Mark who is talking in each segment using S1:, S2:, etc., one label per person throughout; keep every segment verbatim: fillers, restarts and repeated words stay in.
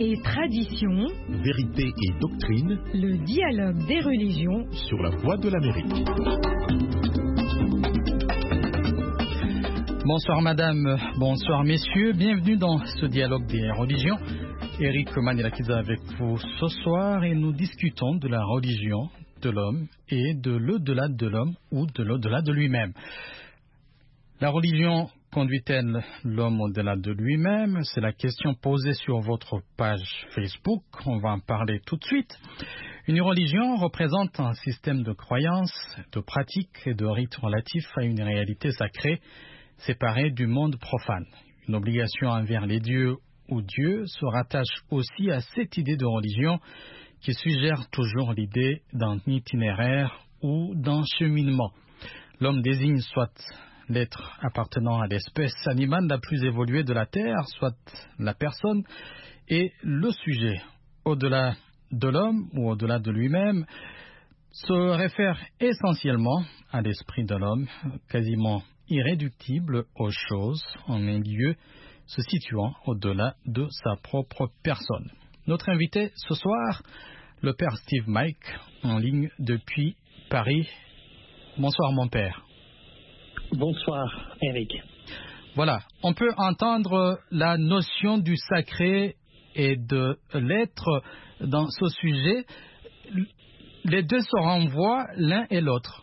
S1: et tradition,
S2: vérité et doctrine,
S1: le dialogue des religions
S2: sur la Voix de l'Amérique.
S3: Bonsoir madame, bonsoir messieurs, bienvenue dans ce dialogue des religions. Eric Manilakiza avec vous ce soir et nous discutons de la religion de l'homme et de l'au-delà de l'homme ou de l'au-delà de lui-même. La religion conduit-elle l'homme au-delà de lui-même? C'est la question posée sur votre page Facebook. On va en parler tout de suite. Une religion représente un système de croyances, de pratiques et de rites relatifs à une réalité sacrée séparée du monde profane. Une obligation envers les dieux ou Dieu se rattache aussi à cette idée de religion qui suggère toujours l'idée d'un itinéraire ou d'un cheminement. L'homme désigne soit l'être appartenant à l'espèce animale la plus évoluée de la Terre, soit la personne, et le sujet, au-delà de l'homme ou au-delà de lui-même, se réfère essentiellement à l'esprit de l'homme, quasiment irréductible aux choses, en un lieu se situant au-delà de sa propre personne. Notre invité ce soir, le père Steve Mike, en ligne depuis Paris. Bonsoir mon père.
S4: Bonsoir, Eric.
S3: Voilà, on peut entendre la notion du sacré et de l'être dans ce sujet. Les deux se renvoient l'un et l'autre.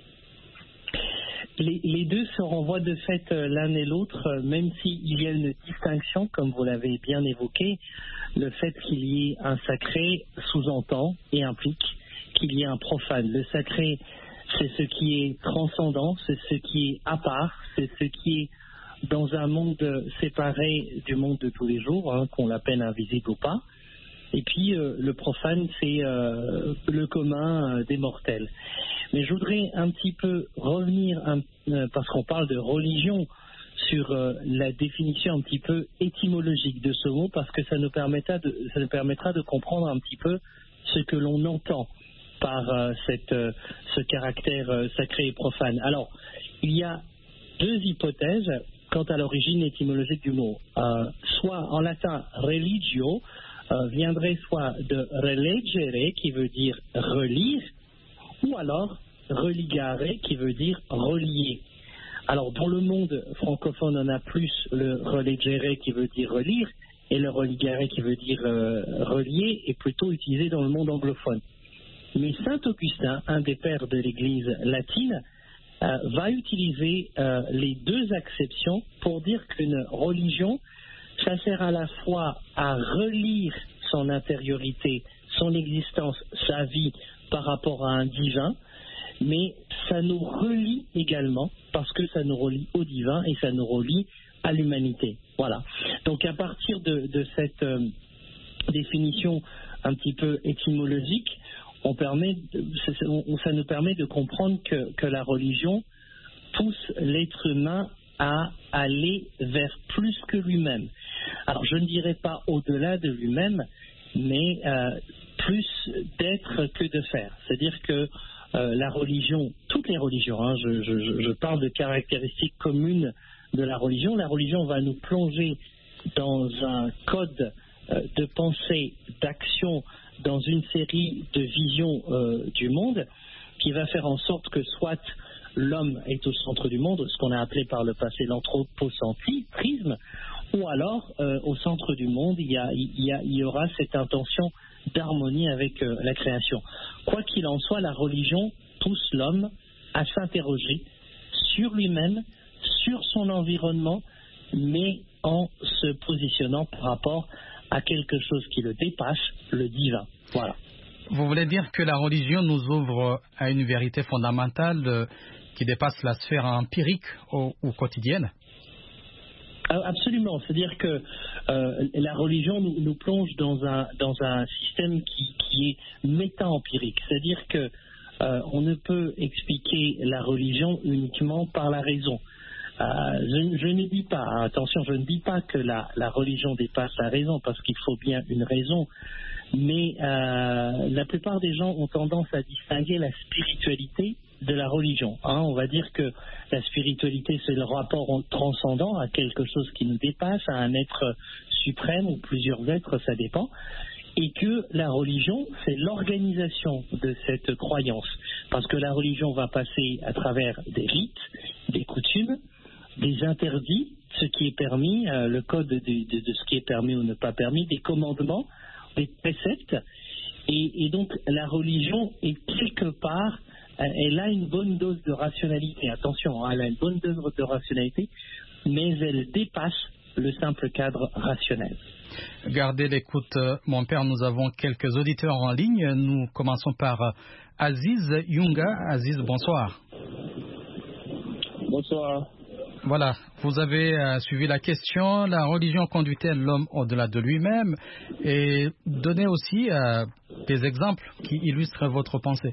S4: Les, les deux se renvoient de fait l'un et l'autre, même s'il y a une distinction, comme vous l'avez bien évoqué. Le fait qu'il y ait un sacré sous-entend et implique qu'il y ait un profane. Le sacré, c'est ce qui est transcendant, c'est ce qui est à part, c'est ce qui est dans un monde séparé du monde de tous les jours, hein, qu'on l'appelle invisible ou pas. Et puis euh, le profane, c'est euh, le commun euh, des mortels. Mais je voudrais un petit peu revenir, un, euh, parce qu'on parle de religion, sur euh, la définition un petit peu étymologique de ce mot, parce que ça nous permettra de, ça nous permettra de comprendre un petit peu ce que l'on entend par euh, cette, euh, ce caractère euh, sacré et profane. Alors, il y a deux hypothèses quant à l'origine étymologique du mot. Euh, soit en latin religio, euh, viendrait soit de relegere, qui veut dire relire, ou alors religare, qui veut dire relier. Alors, dans le monde francophone, on a plus le relegere, qui veut dire relire, et le religare, qui veut dire euh, relier, est plutôt utilisé dans le monde anglophone. Mais saint Augustin, un des pères de l'Église latine, euh, va utiliser euh, les deux acceptions pour dire qu'une religion, ça sert à la fois à relire son intériorité, son existence, sa vie par rapport à un divin, mais ça nous relie également parce que ça nous relie au divin et ça nous relie à l'humanité. Voilà. Donc à partir de, de cette euh, définition un petit peu étymologique, on permet de, ça nous permet de comprendre que, que la religion pousse l'être humain à aller vers plus que lui-même. Alors je ne dirais pas au-delà de lui-même, mais euh, plus d'être que de faire. C'est-à-dire que euh, la religion, toutes les religions, hein, je, je, je parle de caractéristiques communes de la religion, la religion va nous plonger dans un code euh, de pensée, d'action, dans une série de visions euh, du monde qui va faire en sorte que soit l'homme est au centre du monde, ce qu'on a appelé par le passé l'anthropocentrisme, ou alors euh, au centre du monde il y, a, il, y a, il y aura cette intention d'harmonie avec euh, la création. Quoi qu'il en soit, la religion pousse l'homme à s'interroger sur lui-même, sur son environnement, mais en se positionnant par rapport à quelque chose qui le dépasse, le divin. Voilà.
S3: Vous voulez dire que la religion nous ouvre à une vérité fondamentale euh, qui dépasse la sphère empirique ou, ou quotidienne?
S4: Absolument. C'est-à-dire que euh, la religion nous, nous plonge dans un, dans un système qui, qui est méta-empirique. C'est-à-dire que euh, on ne peut expliquer la religion uniquement par la raison. Euh, je, je ne dis pas, attention, je ne dis pas que la, la religion dépasse la raison, parce qu'il faut bien une raison, mais euh, la plupart des gens ont tendance à distinguer la spiritualité de la religion. Hein. On va dire que la spiritualité, c'est le rapport transcendant à quelque chose qui nous dépasse, à un être suprême ou plusieurs êtres, ça dépend. Et que la religion, c'est l'organisation de cette croyance. Parce que la religion va passer à travers des rites, des coutumes, des interdits, ce qui est permis, euh, le code de, de, de ce qui est permis ou ne pas permis, des commandements, des préceptes. Et, et donc la religion est quelque part, elle a une bonne dose de rationalité. Attention, elle a une bonne dose de rationalité, mais elle dépasse le simple cadre rationnel.
S3: Gardez l'écoute, mon père. Nous avons quelques auditeurs en ligne. Nous commençons par Aziz Yunga. Aziz, bonsoir.
S5: Bonsoir.
S3: Voilà, vous avez euh, suivi la question. La religion conduit-elle l'homme au-delà de lui-même? Et donnez aussi euh, des exemples qui illustrent votre pensée.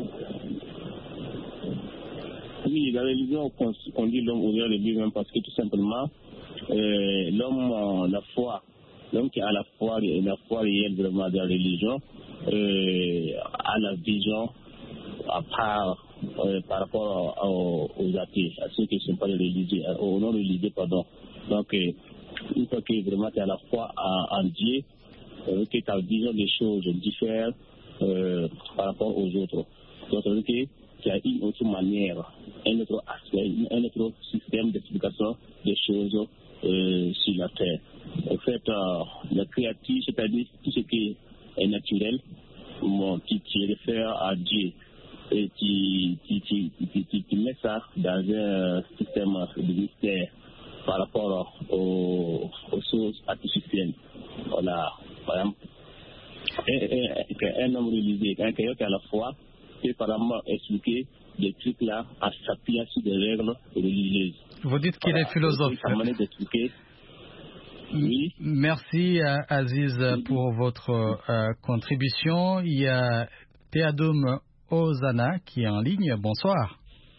S5: Oui, la religion conduit l'homme au-delà de lui-même parce que tout simplement, euh, l'homme, euh, la foi, l'homme qui a la foi, la foi réelle vraiment de la religion, euh, a la vision à part euh, par rapport aux, aux athées, à ceux qui ne sont pas religieux, aux non-religieux, pardon. Donc, euh, une fois que vraiment tu as la foi en, en Dieu, euh, que ta vision des choses diffère euh, par rapport aux autres. Donc, ça veut dire qu'il y a une autre manière, un autre aspect, un autre système d'explication des choses euh, sur la terre. En fait, euh, la créature, c'est-à-dire tout ce qui est naturel, bon, qui, qui réfère à Dieu, et qui, qui, qui, qui, qui, qui met ça dans un système de mystère par rapport aux, aux choses artificielles. Voilà, par exemple, un, un, un homme religieux, un qui a la foi, peut par exemple expliquer des trucs là en s'appuyant sur des règles religieuses.
S3: Vous dites qu'il
S5: voilà,
S3: est philosophe.
S5: Sa manière d'expliquer. Oui.
S3: Merci Aziz pour votre euh, contribution. Il y a Théadoum Ozana qui est en ligne. Bonsoir.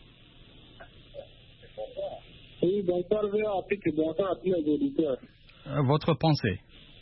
S6: Oui, bonsoir, bonsoir à tous les auditeurs.
S3: Votre pensée?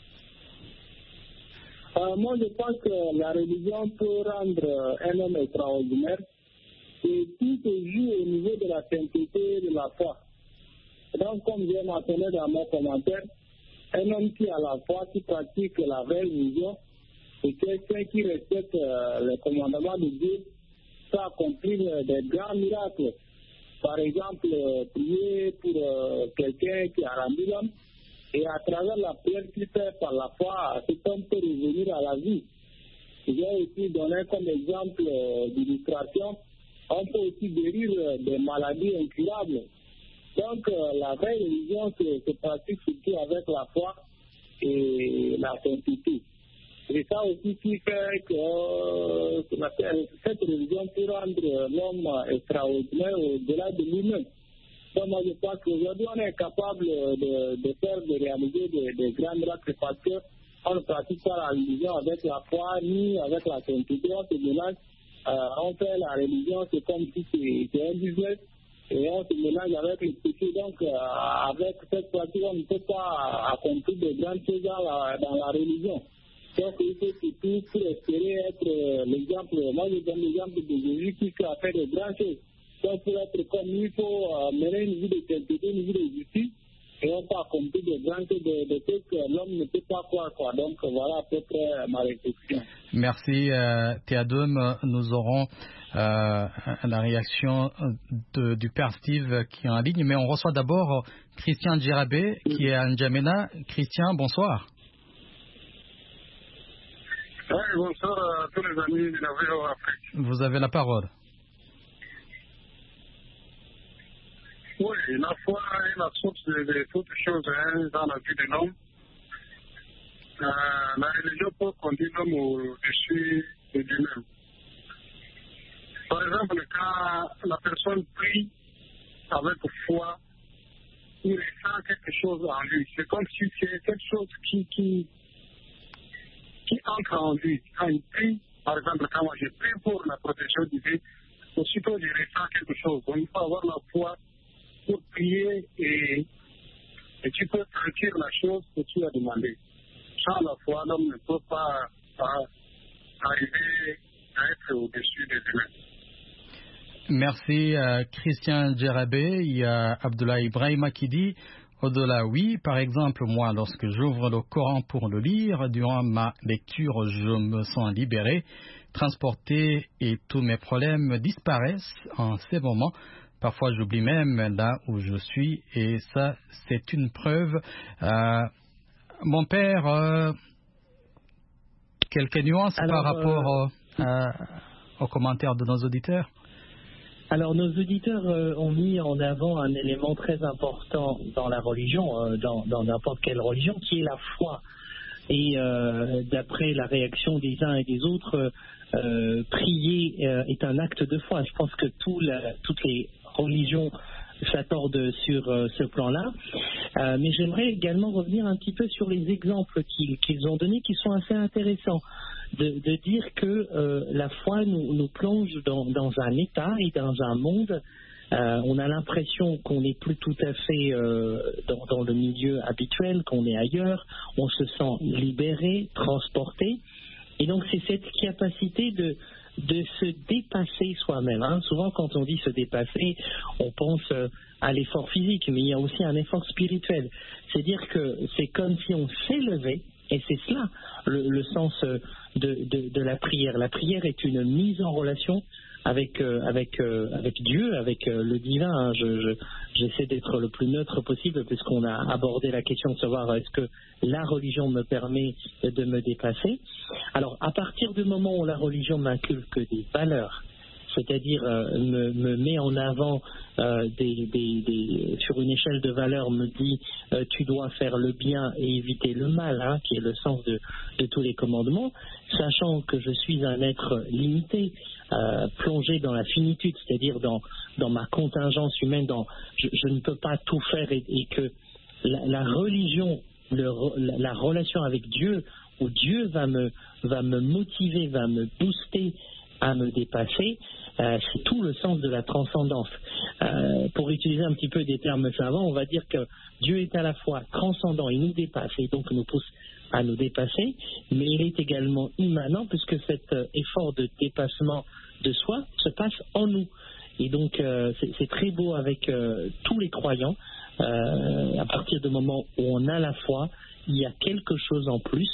S6: Euh, moi, je pense que la religion peut rendre un homme extraordinaire et tout se joue au niveau de la sainteté de la foi. Donc, comme j'ai mentionné dans mon commentaire, un homme qui a la foi, qui pratique la vraie religion, et quelqu'un qui respecte euh, les commandements de Dieu peut accomplir euh, des grands miracles. Par exemple, euh, prier pour euh, quelqu'un qui a rendu l'homme, et à travers la prière qu'il fait par la foi, cet homme peut revenir à la vie. Je vais aussi donner comme exemple euh, d'illustration, on peut aussi guérir euh, des maladies incurables. Donc, euh, la vraie religion se, se pratique surtout avec la foi et la sainteté. C'est ça aussi qui fait que euh, cette religion peut rendre l'homme extraordinaire au-delà de lui-même. Donc, moi, je pense qu'aujourd'hui, on est capable de, de faire, de réaliser des, des grands miracles parce qu'on ne pratique pas la religion avec la foi ni avec la sainteté. On se mélange, euh, on fait la religion, c'est comme si c'est un business. Et on se mélange avec les péchés. Donc, euh, avec cette pratique, on ne peut pas accomplir de grandes choses dans la, dans la religion. Donc, il faut surtout pour espérer être euh, l'exemple. Moi, je donne l'exemple de Jésus qui a fait de grandes choses. Donc, pour être comme lui, il faut euh, mener une vie de sainteté, une vie de justice. Et on peut accomplir de grandes choses, de, de choses que l'homme ne peut pas croire. Quoi. Donc, voilà à peu près ma réflexion.
S3: Merci, euh, Théadoum. Nous aurons euh, la réaction de, du père Steve qui est en ligne. Mais on reçoit d'abord Christian Djirabé qui est à N'Djamena. Christian, bonsoir.
S6: Oui, bonsoir à tous les amis de la V O Afrique.
S3: Vous avez la parole.
S6: Oui, la foi est la source de, de toutes choses hein, dans la vie de l'homme. Euh, la religion peut conduire l'homme au-dessus de lui-même. Par exemple, quand la personne prie avec foi, il ressent quelque chose en lui. C'est comme si c'est quelque chose qui, qui, qui entre en lui. Quand il prie, par exemple, quand moi je prie pour la protection divine, aussitôt je ressens quelque chose. Donc il faut avoir la foi pour prier et, et tu peux sentir la chose que tu as demandé. Sans la foi, l'homme ne peut pas, pas arriver à être au-dessus des humains.
S3: Merci à Christian Djerabé. Il y a Abdullah Ibrahima qui dit au-delà, oui. Par exemple, moi, lorsque j'ouvre le Coran pour le lire, durant ma lecture, je me sens libéré, transporté et tous mes problèmes disparaissent en ces moments. Parfois, j'oublie même là où je suis et ça, c'est une preuve. Euh, mon père, euh, quelques nuances Alors, par rapport euh... euh, aux commentaires de nos auditeurs?
S4: Alors, nos auditeurs euh, ont mis en avant un élément très important dans la religion, euh, dans, dans n'importe quelle religion, qui est la foi. Et euh, d'après la réaction des uns et des autres, euh, prier euh, est un acte de foi. Je pense que tout la, toutes les religions s'accordent sur euh, ce plan-là. Euh, mais j'aimerais également revenir un petit peu sur les exemples qu'ils, qu'ils ont donnés, qui sont assez intéressants. De, de dire que euh, la foi nous, nous plonge dans, dans un état et dans un monde. Euh, on a l'impression qu'on n'est plus tout à fait euh, dans, dans le milieu habituel, qu'on est ailleurs. On se sent libéré, transporté. Et donc c'est cette capacité de, de se dépasser soi-même. Hein. Souvent quand on dit se dépasser, on pense euh, à l'effort physique, mais il y a aussi un effort spirituel. C'est-à-dire que c'est comme si on s'élevait. Et c'est cela le, le sens de, de, de la prière. La prière est une mise en relation avec, euh, avec, euh, avec Dieu, avec euh, le divin. Hein. Je, je, j'essaie d'être le plus neutre possible puisqu'on a abordé la question de savoir est-ce que la religion me permet de me dépasser. Alors, à partir du moment où la religion m'inculque des valeurs, c'est-à-dire euh, me, me met en avant euh, des, des, des, sur une échelle de valeurs, me dit euh, tu dois faire le bien et éviter le mal, hein, qui est le sens de, de tous les commandements, sachant que je suis un être limité, euh, plongé dans la finitude, c'est-à-dire dans, dans ma contingence humaine, dans, je, je ne peux pas tout faire et, et que la, la religion, le, la, la relation avec Dieu, où Dieu va me, va me motiver, va me booster à me dépasser, euh, c'est tout le sens de la transcendance. Euh, pour utiliser un petit peu des termes savants, on va dire que Dieu est à la fois transcendant, il nous dépasse et donc nous pousse à nous dépasser, mais il est également immanent puisque cet euh, effort de dépassement de soi se passe en nous. Et donc euh, c'est, c'est très beau avec euh, tous les croyants. Euh, à partir du moment où on a la foi, il y a quelque chose en plus.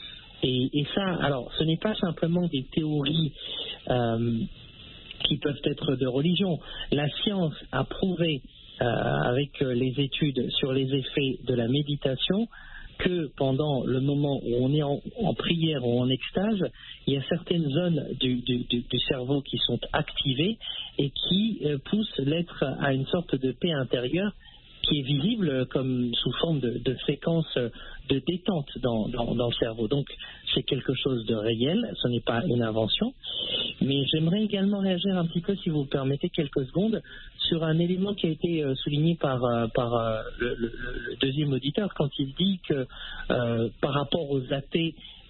S4: Et, et ça, alors, ce n'est pas simplement des théories euh, qui peuvent être de religion. La science a prouvé, euh, avec les études sur les effets de la méditation, que pendant le moment où on est en, en prière ou en extase, il y a certaines zones du, du, du, du cerveau qui sont activées et qui euh, poussent l'être à une sorte de paix intérieure qui est visible comme sous forme de, de séquence de détente dans, dans, dans le cerveau. Donc, c'est quelque chose de réel, ce n'est pas une invention. Mais j'aimerais également réagir un petit peu, si vous me permettez quelques secondes, sur un élément qui a été souligné par, par le, le, le deuxième auditeur quand il dit que euh, par rapport aux athées,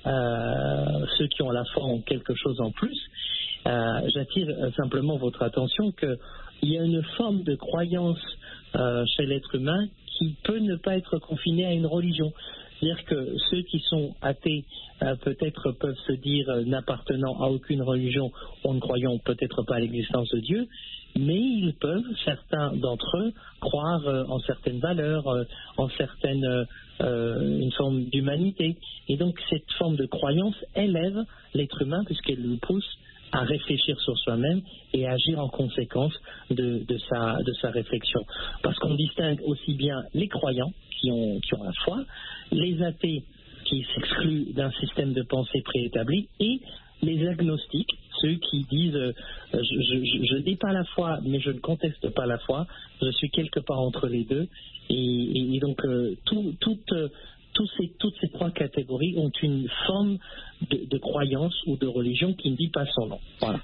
S4: euh, ceux qui ont la foi ont quelque chose en plus. Euh, j'attire simplement votre attention qu'il y a une forme de croyance euh, chez l'être humain qui peut ne pas être confinée à une religion. C'est-à-dire que ceux qui sont athées euh, peut-être peuvent se dire euh, n'appartenant à aucune religion ou ne croyant peut-être pas à l'existence de Dieu, mais ils peuvent, certains d'entre eux, croire euh, en certaines valeurs, euh, en certaines euh, une forme d'humanité. Et donc cette forme de croyance élève l'être humain puisqu'elle le pousse à réfléchir sur soi-même et agir en conséquence de, de, sa, de sa réflexion. Parce qu'on distingue aussi bien les croyants qui ont, qui ont la foi, les athées qui s'excluent d'un système de pensée préétabli et les agnostiques, ceux qui disent euh, je n'ai pas la foi mais je ne conteste pas la foi, je suis quelque part entre les deux et, et, et donc euh, tout, toute Tous ces, toutes ces trois catégories ont une forme de, de croyance ou de religion qui ne dit pas son nom. Voilà.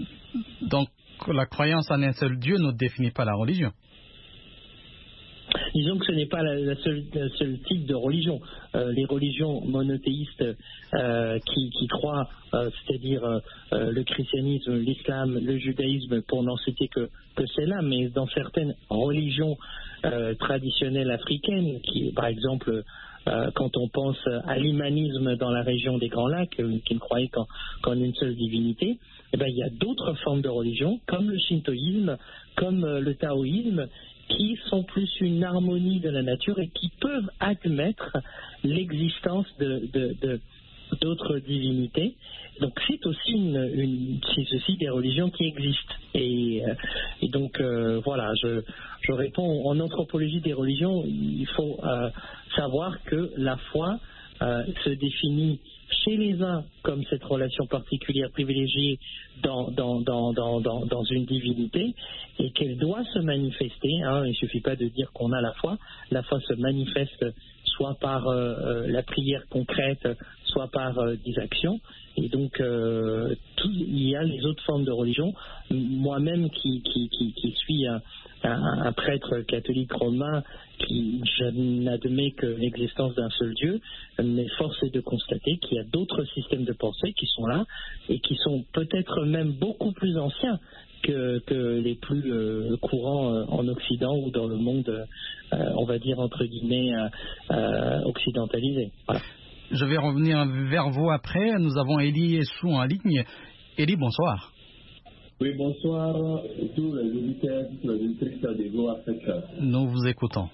S3: Donc, la croyance en un seul Dieu ne définit pas la religion.
S4: Disons que ce n'est pas la, la seule, le seul type de religion. Euh, les religions monothéistes euh, qui, qui croient, euh, c'est-à-dire euh, le christianisme, l'islam, le judaïsme, pour n'en citer que, que celles-là, mais dans certaines religions euh, traditionnelles africaines, qui, par exemple, euh, quand on pense à l'humanisme dans la région des Grands Lacs, euh, qui ne croyaient qu'en, qu'en une seule divinité, eh ben, il y a d'autres formes de religion, comme le shintoïsme, comme euh, le taoïsme, qui sont plus une harmonie de la nature et qui peuvent admettre l'existence de, de, de, d'autres divinités. Donc c'est aussi une, une c'est aussi des religions qui existent. Et, euh, et donc euh, voilà, je, je réponds, en anthropologie des religions, il faut euh, savoir que la foi euh, se définit chez les uns comme cette relation particulière privilégiée dans, dans, dans, dans, dans, dans une divinité, et qu'elle doit se manifester. Hein, il ne suffit pas de dire qu'on a la foi. La foi se manifeste soit par euh, la prière concrète, soit par euh, des actions. Et donc, euh, tout, il y a les autres formes de religion. Moi-même, qui, qui, qui, qui suis un, un, un prêtre catholique romain, qui je n'admets que l'existence d'un seul Dieu, mais force est de constater qu'il y a d'autres systèmes de pensée qui sont là et qui sont peut-être même beaucoup plus anciens que, que les plus euh, courants euh, en Occident ou dans le monde, euh, on va dire entre guillemets, euh, euh, occidentalisé. Voilà.
S3: Je vais revenir vers vous après. Nous avons Élie Essou en ligne. Élie, bonsoir.
S7: Oui, bonsoir, tous les auditeurs, tous les auditrices de Go Africa.
S3: Nous vous écoutons.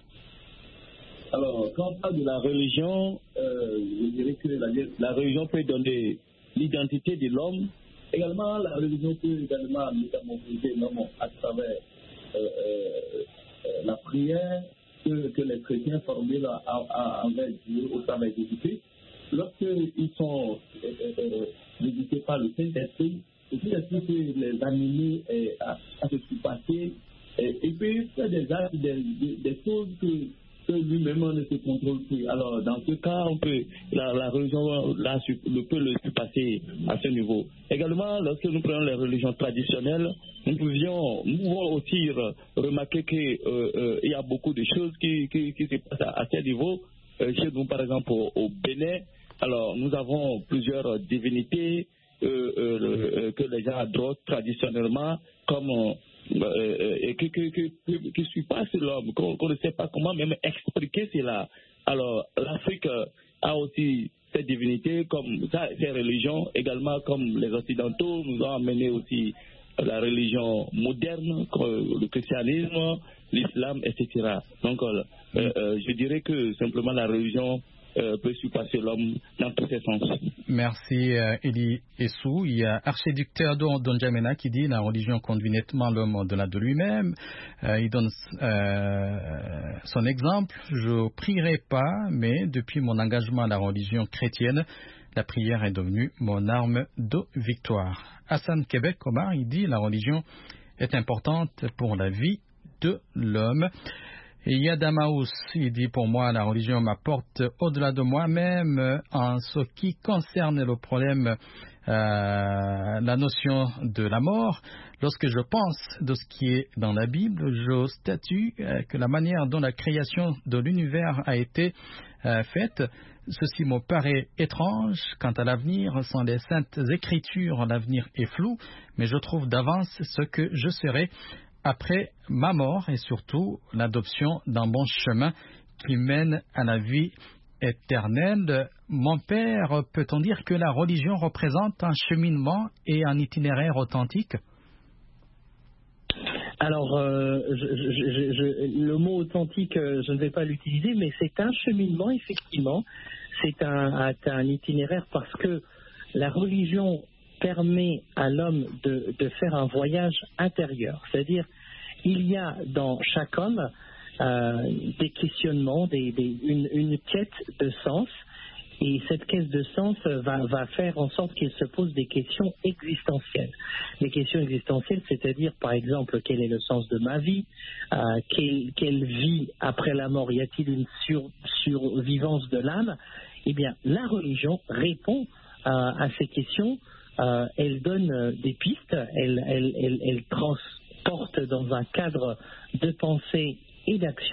S7: Alors, quand on parle de la religion, euh, je dirais que la, la religion peut donner l'identité de l'homme. Également, la religion peut également métamorphoser l'homme à travers euh, euh, la prière que, que les chrétiens formulent envers Dieu au travers des Jésus-Christ. Lorsqu'ils sont euh, euh, visités par le Saint-Esprit, le Saint-Esprit peut les amener euh, à, à se surpasser et, et peut faire des actes, des, des, des choses que que lui-même ne se contrôle plus. Alors, dans ce cas, on peut, la, la religion là, peut le surpasser à ce niveau. Également, lorsque nous prenons les religions traditionnelles, nous pouvions, nous pouvons aussi remarquer qu'il euh, euh, y a beaucoup de choses qui, qui, qui se passent à, à ce niveau. Euh, chez nous, par exemple, au, au Bénin, alors, nous avons plusieurs divinités euh, euh, que les gens adorent traditionnellement, comme Euh, et qui ne qui, qui, qui suit pas l'homme, qu'on qu ne sait pas comment même expliquer cela. Alors, l'Afrique a aussi cette divinité, comme ça, ces religions, également comme les Occidentaux nous ont amené aussi la religion moderne, le christianisme, l'islam, et cetera. Donc, euh, euh, je dirais que simplement la religion Euh, peut surpasser l'homme dans tous ses sens.
S3: Merci euh, Élie Essou. Il y a Archiduc Théodore Ndjamena qui dit la religion conduit nettement l'homme au-delà de lui-même. Euh, il donne euh, son exemple. Je ne prierai pas, mais depuis mon engagement à la religion chrétienne, la prière est devenue mon arme de victoire. Hassan Québec Omar, il dit la religion est importante pour la vie de l'homme. Et Yadamaous, il dit pour moi la religion m'apporte au-delà de moi-même en ce qui concerne le problème, euh, la notion de la mort. Lorsque je pense de ce qui est dans la Bible, je statue euh, que la manière dont la création de l'univers a été euh, faite, ceci me paraît étrange. Quant à l'avenir, sans les saintes écritures, l'avenir est flou, mais je trouve d'avance ce que je serai après ma mort et surtout l'adoption d'un bon chemin qui mène à la vie éternelle. Mon père, peut-on dire que la religion représente un cheminement et un itinéraire authentique?
S4: Alors, euh, je, je, je, le mot authentique, je ne vais pas l'utiliser, mais c'est un cheminement, effectivement. C'est un, un itinéraire parce que la religion permet à l'homme de, de faire un voyage intérieur. C'est-à-dire, il y a dans chaque homme euh, des questionnements, des, des, une, une quête de sens, et cette quête de sens va, va faire en sorte qu'il se pose des questions existentielles. Les questions existentielles, c'est-à-dire, par exemple, quel est le sens de ma vie, euh, quelle, quelle vie après la mort, y a-t-il une sur, survivance de l'âme? Eh bien, la religion répond euh, à ces questions. Euh, elle donne euh, des pistes, elle, elle, elle, elle transporte dans un cadre de pensée et d'action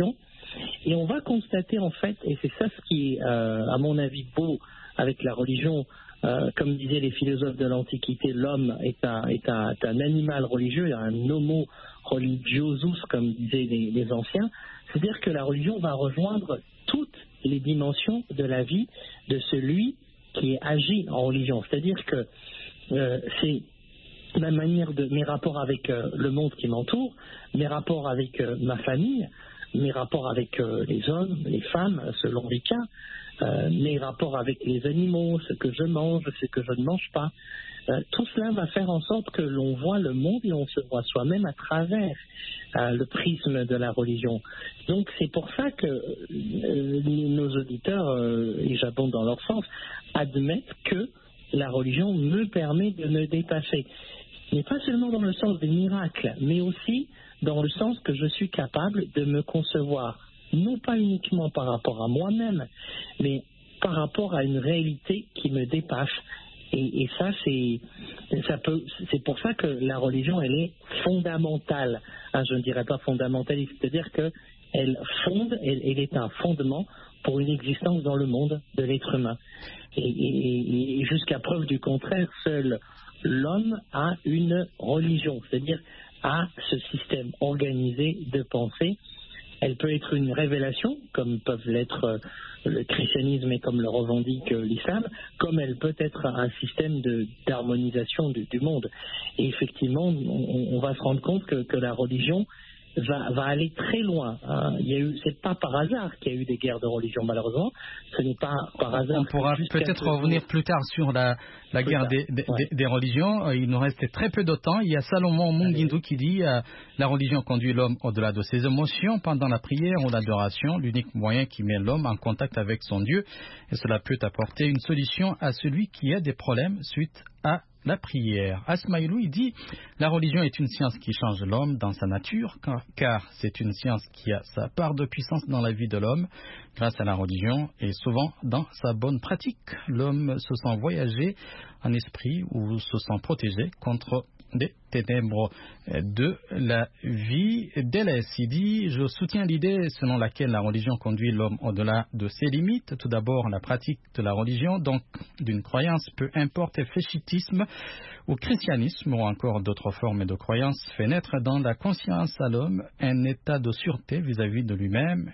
S4: Et on va constater en fait, et c'est ça ce qui est euh, à mon avis beau avec la religion, euh, comme disaient les philosophes de l'Antiquité, l'homme est un, est un, est un animal religieux, un homo religiosus, comme disaient les, les anciens, c'est-à-dire que la religion va rejoindre toutes les dimensions de la vie de celui qui agit en religion. C'est-à-dire que euh, c'est ma manière de mes rapports avec euh, le monde qui m'entoure, mes rapports avec euh, ma famille, mes rapports avec euh, les hommes, les femmes, selon les cas, euh, mes rapports avec les animaux, ce que je mange, ce que je ne mange pas. Euh, tout cela va faire en sorte que l'on voit le monde et on se voit soi-même à travers euh, le prisme de la religion. Donc c'est pour ça que euh, nos auditeurs, euh, et j'abonde dans leur sens, admettent que la religion me permet de me dépasser. Mais pas seulement dans le sens des miracles, mais aussi dans le sens que je suis capable de me concevoir, non pas uniquement par rapport à moi-même, mais par rapport à une réalité qui me dépasse. Et, et ça, c'est, ça peut, c'est pour ça que la religion, elle est fondamentale. Hein, je ne dirais pas fondamentaliste, c'est-à-dire qu'elle fonde, elle, elle est un fondement pour une existence dans le monde de l'être humain. Et, et, et jusqu'à preuve du contraire, seul l'homme a une religion, c'est-à-dire a ce système organisé de pensée. Elle peut être une révélation, comme peuvent l'être le christianisme et comme le revendique l'islam, comme elle peut être un système de, d'harmonisation du, du monde. Et effectivement, on, on va se rendre compte que, que la religion va, va aller très loin. Hein. Il y a eu, c'est pas par hasard qu'il y a eu des guerres de religion, malheureusement. Ce n'est pas par hasard.
S3: On pourra peut-être revenir plus tard sur la, la guerre des, des, ouais. des, des religions. Il nous reste très peu de temps. Il y a Salomon Mungindu qui dit euh, la religion conduit l'homme au-delà de ses émotions pendant la prière ou l'adoration, l'unique moyen qui met l'homme en contact avec son Dieu. Et cela peut apporter une solution à celui qui a des problèmes suite à la prière. Asmaïlou, il dit la religion est une science qui change l'homme dans sa nature, car, car c'est une science qui a sa part de puissance dans la vie de l'homme. Grâce à la religion et souvent dans sa bonne pratique, l'homme se sent voyager en esprit ou se sent protégé contre des ténèbres de la vie délaisse. Il dit, je soutiens l'idée selon laquelle la religion conduit l'homme au-delà de ses limites. Tout d'abord, la pratique de la religion, donc d'une croyance, peu importe féchitisme ou christianisme ou encore d'autres formes de croyances, fait naître dans la conscience à l'homme un état de sûreté vis-à-vis de lui-même.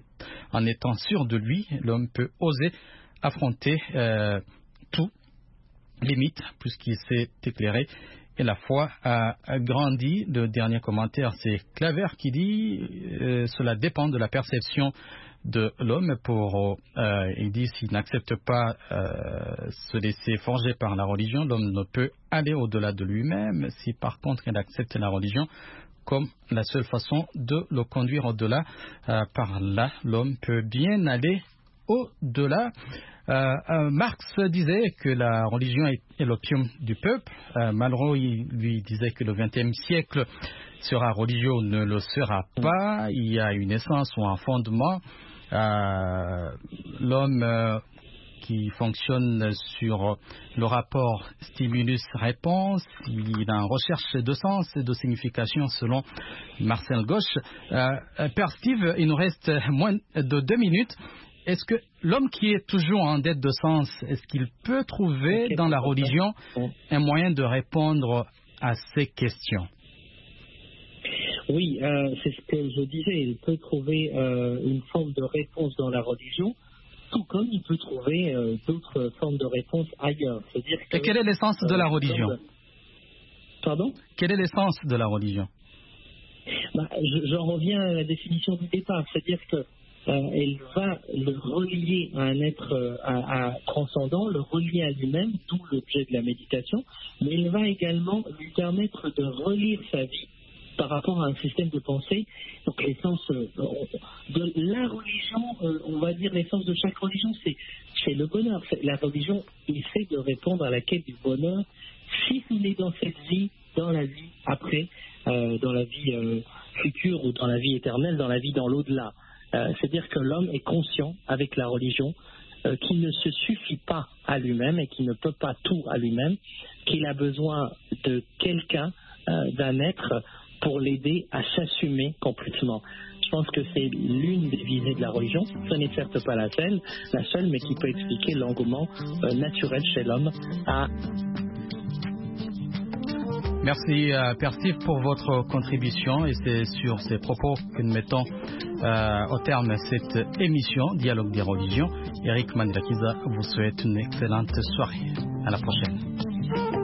S3: En étant sûr de lui, l'homme peut oser affronter euh, tout, limite, puisqu'il s'est éclairé. Et la foi a grandi. Le dernier commentaire, c'est Claver qui dit euh, cela dépend de la perception de l'homme. Pour, euh, il dit s'il n'accepte pas euh, se laisser forger par la religion, l'homme ne peut aller au-delà de lui-même. Si par contre il accepte la religion comme la seule façon de le conduire au-delà, euh, par là l'homme peut bien aller au-delà. Euh, euh, Marx disait que la religion est, est l'opium du peuple. Euh, Malraux il, lui disait que le vingtième siècle sera religieux ou ne le sera pas. Il y a une essence ou un fondement. Euh, l'homme euh, qui fonctionne sur le rapport stimulus-réponse, il a une recherche de sens et de signification selon Marcel Gauche. Euh, Père Steve, il nous reste moins de deux minutes. Est-ce que l'homme qui est toujours en dette de sens, est-ce qu'il peut trouver dans la religion un moyen de répondre à ces questions?
S4: Oui, euh, c'est ce que je disais. Il peut trouver euh, une forme de réponse dans la religion, tout comme il peut trouver euh, d'autres formes de réponse ailleurs. C'est-à-dire que,
S3: Et quelle est l'essence de la religion?
S4: euh, Pardon?
S3: Quelle est l'essence de la religion?
S4: bah, je, J'en reviens à la définition du départ. C'est-à-dire que Euh, elle va le relier à un être euh, à, à transcendant, le relier à lui-même, d'où l'objet de la méditation, mais elle va également lui permettre de relire sa vie par rapport à un système de pensée. Donc l'essence euh, de la religion, euh, on va dire l'essence de chaque religion, c'est, c'est le bonheur. C'est, la religion essaie de répondre à la quête du bonheur, si ce n'est dans cette vie, dans la vie après, euh, dans la vie euh, future ou dans la vie éternelle, dans la vie dans l'au-delà. Euh, c'est-à-dire que l'homme est conscient avec la religion euh, qu'il ne se suffit pas à lui-même et qu'il ne peut pas tout à lui-même, qu'il a besoin de quelqu'un, euh, d'un être pour l'aider à s'assumer complètement. Je pense que c'est l'une des visées de la religion. Ce n'est certes pas la seule, la seule, mais qui peut expliquer l'engouement euh, naturel chez l'homme à...
S3: Merci euh, Père Steve pour votre contribution et c'est sur ces propos que nous mettons euh, au terme cette émission Dialogue des religions. Eric Manilakiza vous souhaite une excellente soirée. À la prochaine.